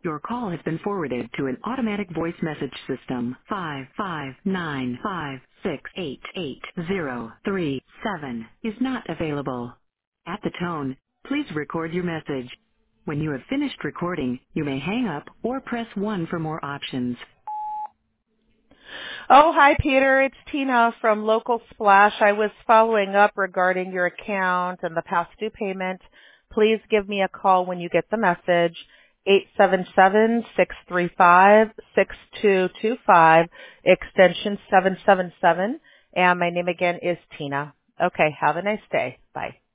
Your call has been forwarded to an automatic voice message system. 55956888037 is not available. At the tone, please record your message. When you have finished recording, you may hang up or press 1 for more options. Oh, hi, Peter. It's Tina from Local Splash. I was following up regarding your account and the past due payment. Please give me a call when you get the message, 877-635-6225, extension 777. And my name again is Tina. Okay, have a nice day. Bye.